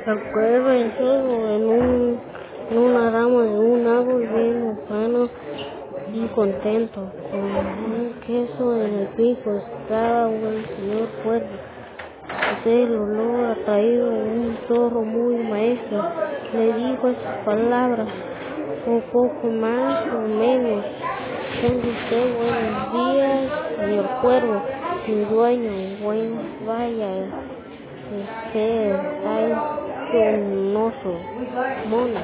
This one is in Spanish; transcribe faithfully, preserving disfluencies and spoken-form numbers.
El cuervo entró en, un, en una rama de un árbol bien ufano y contento. Con un queso en el pico estaba un señor cuervo. De lo lo ha traído un zorro muy maestro. Le dijo esas palabras, o poco más o menos. Tenga usted buenos días, señor cuervo, mi dueño. Buen vaya, usted está un oso mono.